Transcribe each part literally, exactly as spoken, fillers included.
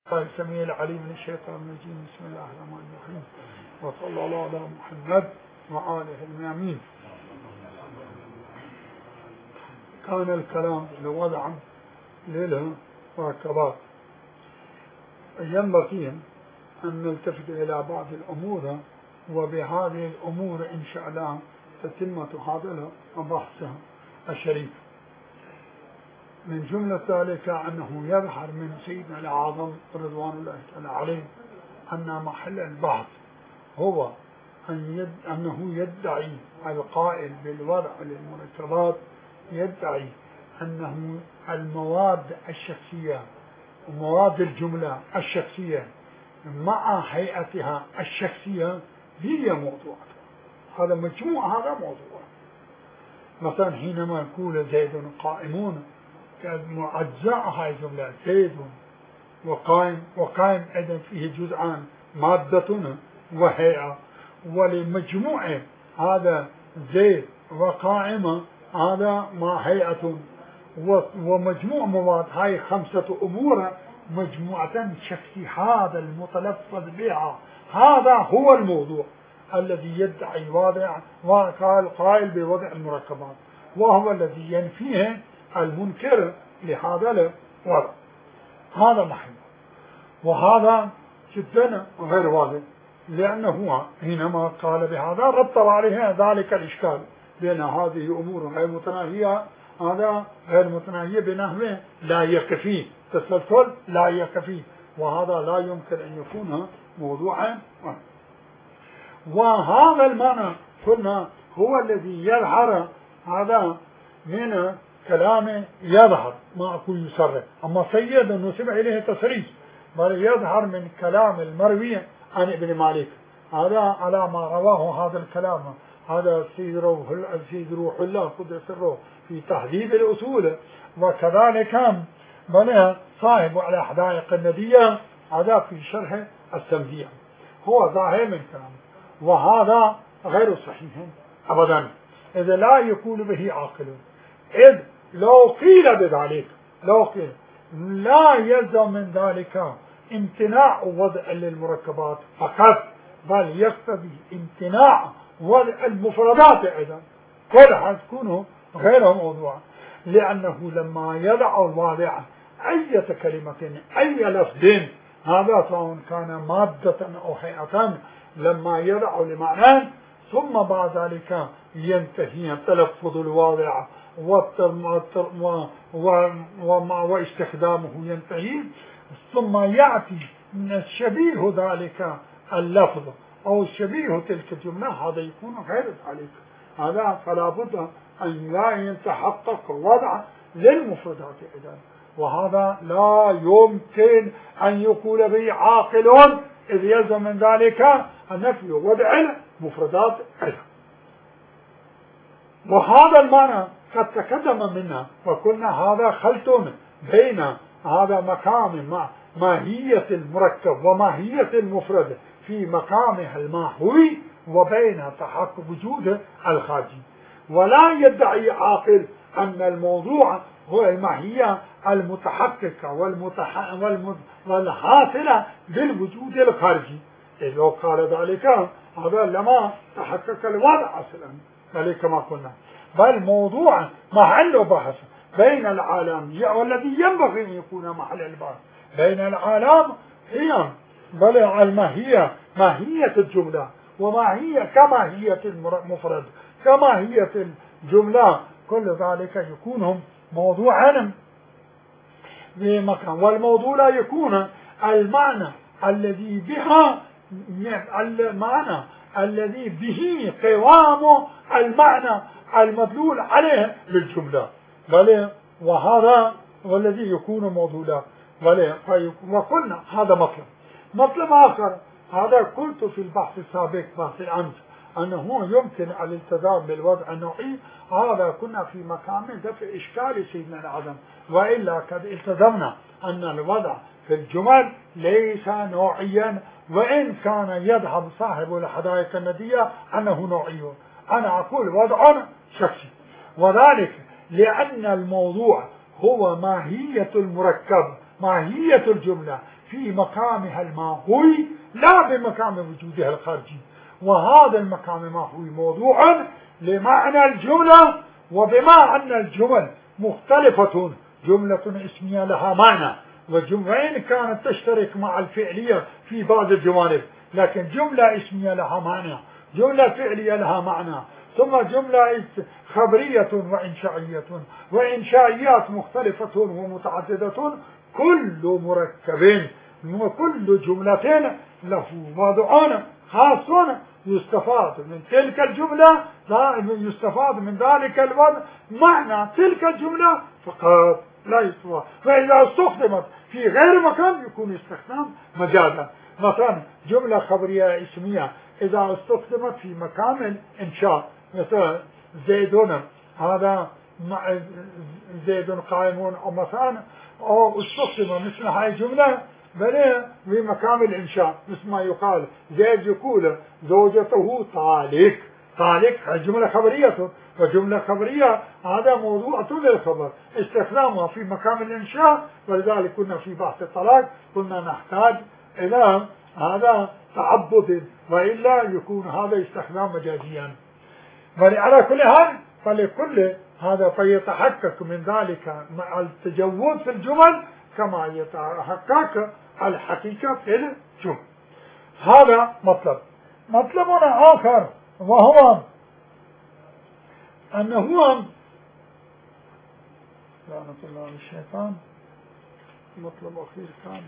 السميع العليم من الشيطان الرجيم. بسم الله الرحمن الرحيم، وصلى الله على محمد وآله الميامين. كان الكلام لوضع للمركبات، ينبغي أن نلتفت إلى بعض الأمور، وبهذه الأمور إن شاء الله تتمة هذا البحث الشريف. من جملة ذلك أنه يظهر من سيدنا الأعظم رضوان الله تعالى عليه أن محل البحث هو أن يد أنه يدعي القائل بالوضع للمركبات، يدعي أنه المواد الشخصية ومواد الجملة الشخصية مع هيئتها الشخصية هي موضوع. هذا مجموع، هذا موضوع. مثلا حينما يقول زيد قائمون، أجزاء هاي الجملة زيد وقائم، وقائم أيضا فيه جزءان، مادة وهيئة، ولمجموع هذا زيد وقائمة هذا مع هيئة، ومجموع مواد هاي خمسة أمور مجموعة شخصي، هذا المتلفظ بها هذا هو الموضوع الذي يدعي واضع وقال قائل بوضع المركبات، وهو الذي ينفيه المنكر لهذا الوضع. هذا محل، وهذا جدا غير واضح، لأنه حينما قال بهذا رتب عليه ذلك الإشكال بأن هذه أمور غير متناهية، هذا غير متناهية بنحو لا يكفي تسلسل، لا يكفي، وهذا لا يمكن أن يكون موضوعا. وهذا المعنى قلنا هو الذي يظهر، هذا من كلام يظهر، ما أقول يصرح، أما سيد نسب إليه تصريح، بل يظهر من كلام المروي عن ابن مالك، هذا على ما رواه هذا الكلام هذا السيد روح الله قدس الروح في تحديد الأصول، وكذلك بل صاحب على حدائق الندية هذا في شرح السمدية، هو ظاهر من كلامه، وهذا غير صحيح أبدا، إذا لا يكون به عاقل. إذ لو قيل بذلك، لو قيل لا يلزم من ذلك امتناع وضع للمركبات فقط، بل يقتضي امتناع وضع المفردات أيضا، كلها تكون غير موضوع، لأنه لما يضع الواضع أي كلمة أي لفظ، هذا سواء كان مادة أو هيئة، لما يضع لمعنى ثم بعد ذلك ينتهي تلفظ الواضع واستخدامه ينتهي، ثم يأتي من شبيه ذلك اللفظ أو شبيه تلك الجملة، هذا يكون غير ذلك، هذا فلا بد أن لا يتحقق وضع للمفردات إذن، وهذا لا يمكن أن يقول به عاقل، إذ يلزم من ذلك النفي وضع المفردات إذن. وهذا المعنى قد تقدم منا، وقلنا هذا خلط بين هذا مقام مع ماهية المركب وماهية المفرد في مقامها الماهوي، وبين تحقق وجود الخارجي. ولا يدعي عاقل أن الموضوع هو الماهية المتحققة والمتح... والم... والحاصلة بالوجود الخارجي، إذ لو قال ذلك هذا لما تحقق الوضع أصلا، ذلك كما قلنا، بل موضوع محل بحث بين العالم، والذي ينبغي أن يكون محل البحث بين العالم هي بل الماهية، ماهية الجملة، وماهية كماهية المفرد كماهية الجملة، كل ذلك يكون موضوعا بمكان، والموضوع لا يكون المعنى الذي بها المعنى الذي به قوام المعنى المدلول عليه بالجملة، بل وهذا والذي يكون موضوعا، بل وقلنا هذا مطلب. مطلب آخر، هذا قلت في البحث السابق بحث الأمس أنه يمكن الالتزام بالوضع النوعي، هذا كنا في مقام دفع إشكال سيدنا العظم، وإلا قد التزمنا أن الوضع في الجمل ليس نوعيا، وإن كان يذهب صاحب الحدائق الندية أنه نوعي، أنا أقول وضع شخصي، وذلك لأن الموضوع هو ماهية المركب، ماهية الجملة في مقامها الماهوي لا بمقام وجودها الخارجي، وهذا المقام الماهوي موضوع لمعنى الجملة، وبما أن الجمل مختلفة، جملة اسمية لها معنى، وإن كانت تشترك مع الفعلية في بعض الجوانب، لكن جملة اسمية لها معنى، جملة فعلية لها معنى، ثم جملة خبرية وإنشائية، وإنشائيات مختلفة ومتعددة، كل مركب وكل جملة له وضع خاص يستفاد من تلك الجملة، يستفاد من ذلك الوضع معنى تلك الجملة فقط لا يستفاد. فإذا استخدمت في غير مكان يكون استخدام مجازا. مثلا جملة خبرية اسمية إذا استخدمت في مكان الإنشاء، مثلا زيدون، هذا زيد قائمون، أو مثلا أو استخدم مثل هاي الجملة بل في مكان الإنشاء، مثل ما يقال زيد يقول زوجته طالق، طالق جملة خبرية، وجملة خبرية هذا موضوع للخبر، استخدامها في مكان الإنشاء، ولذلك كنا في بحث الطلاق كنا نحتاج إلى هذا تعبد، وإلا يكون هذا استخدام مجازيا. وعلى كل حال فلكل هذا فيتحقق من ذلك مع التجوز في الجمل كما يتحقق الحقيقة في الجمل. هذا مطلب. مطلبنا آخر وهو أنه لعنة الله على الشيطان، مطلب أخير كان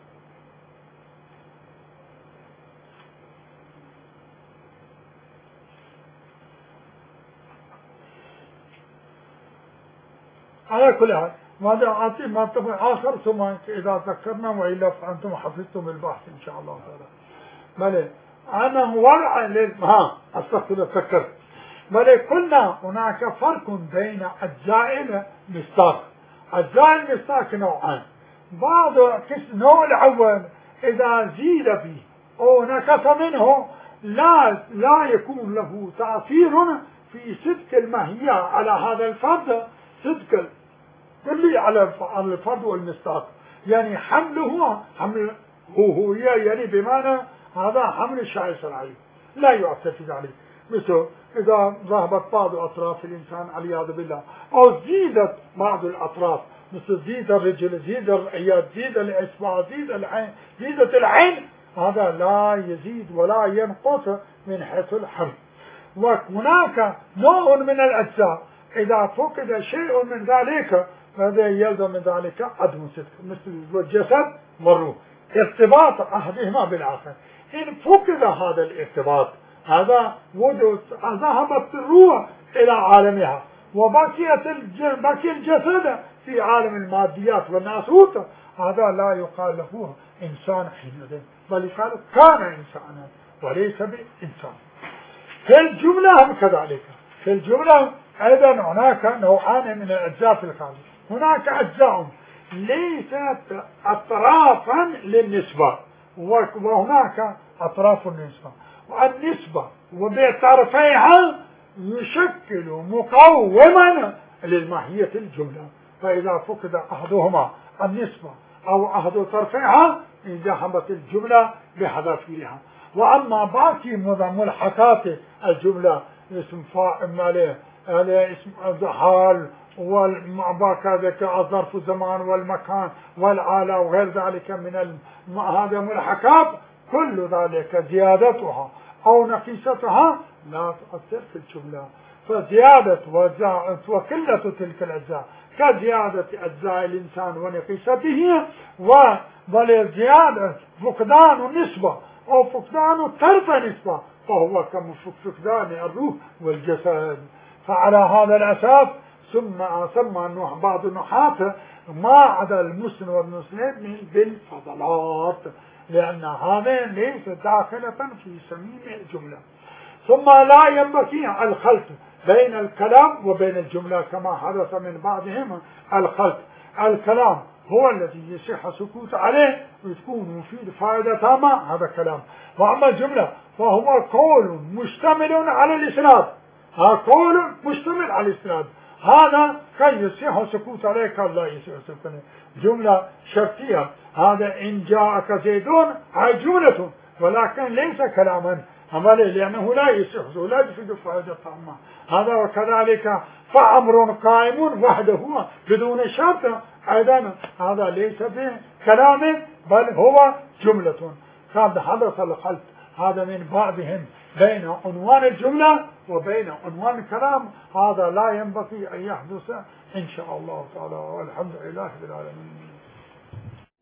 على كل حال. ماذا أعطي مطلب آخر ثم إذا ذكرنا، وإلا فأنتم حفظتم البحث إن شاء الله تعالى. بل أنا وضع ها أستغفر أتذكر بل قلنا هناك فرق بين أجزاء المصداق. أجزاء المصداق نوعان، بعض النوع الأول إذا زيد به أو نقص منه لا لا يكون له تأثير في صدق الماهية على هذا الفرد، صدق كلي على الفرد والمصداق، يعني حمله حمل هو هو يعني بمعنى هذا حمل الشعير عليه لا يؤثر في ذلك، مثل إذا ذهبت بعض أطراف الإنسان والعياذ بالله، أو زيدت بعض الأطراف، مثل زيد الرجل، زيد اليد، زيد الإصبع، زيد العين، زيدت العين، هذا لا يزيد ولا ينقص من حيث الحمل. وهناك نوع من الأجزاء إذا فقد شيء من ذلك فهذا يلزم من ذلك عدم صدق، مثل الجسد والروح، ارتباط أحدهما بالآخر. إن فقد هذا الارتباط، هذا وجود، ذهبت الروح إلى عالمها وبقيت بقي الجسد في عالم الماديات والناسوت، هذا لا يقال له إنسان حينئذ، بل يقال كان إنسانا وليس بإنسان. في الجملة هم كذلك، في الجملة أيضا هناك نوعان من الأجزاء في الخارج. هناك أجزاء ليست أطرافا للنسبة، وهناك أطراف النسبة، والنسبة وبطرفيها يشكل مقوما للماهية الجملة، فإذا فقد أحدهما النسبة أو أحد طرفيها ذهبت الجملة بحذافيرها. وأما باقي ملحقات الجملة اسم فاعل عليه اسم حال والباقي ظرف الزمان والمكان والآلة وغير ذلك من هذه ملحقات، كل ذلك زيادتها أو نقيصتها لا تؤثر في الجملة. فزيادة وقلة تلك الأجزاء كزيادة أجزاء الإنسان ونقيصته، وبل زيادة فقدان النسبة أو فقدان طرف نسبة فهو كفقدان الروح والجسد. فعلى هذا الأساس ثم سمى بعض النحاة ما عدا المسلم والمسلم بالفضلات، لأن هذا ليس داخلة في صميم الجملة. ثم لا ينبغي الخلط بين الكلام وبين الجملة كما حدث من بعضهم الخلط. الكلام هو الذي يصح سكوت عليه وتكون مفيد فائدة تامة، هذا كلام. وأما الجملة فهو قول مشتمل على الإسناد، هذا قول مشتمل على الإسناد، هذا كي يصح سكوت عليه كان لا يصح سكوت عليه. جملة شرطية هذا إن جاءك زيدون هاي جملة ولكن ليس كلاما عملي لأنه لا يصح لا يفيد فائدة طعمة. هذا وكذلك فأمر قائم وحده بدون شرط أيضا هذا ليس بكلام بل هو جملة. هذا حدث الخلط هذا من بعضهم بين عنوان الجملة وبين عنوان الكلام، هذا لا ينبغي أن يحدث إن شاء الله تعالى، والحمد لله رب العالمين.